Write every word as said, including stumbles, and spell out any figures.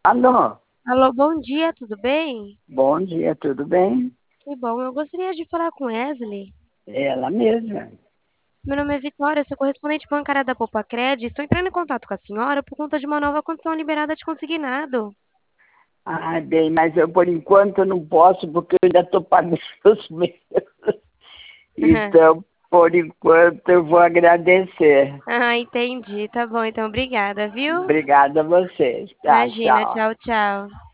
Alô, Alô, bom dia, tudo bem? bom dia, tudo bem? Que bom, eu gostaria de falar com Wesley. Ela mesma. Meu nome é Vitória, sou correspondente bancária da Popacred. Estou entrando em contato com a senhora por conta de uma nova condição liberada de consignado. Ah, bem, mas eu por enquanto não posso porque eu ainda estou pagando os meus. Então, por enquanto, eu vou agradecer. Ah, entendi. Tá bom, então obrigada, viu? Obrigada a vocês. Tá, Imagina, tchau. tchau, tchau.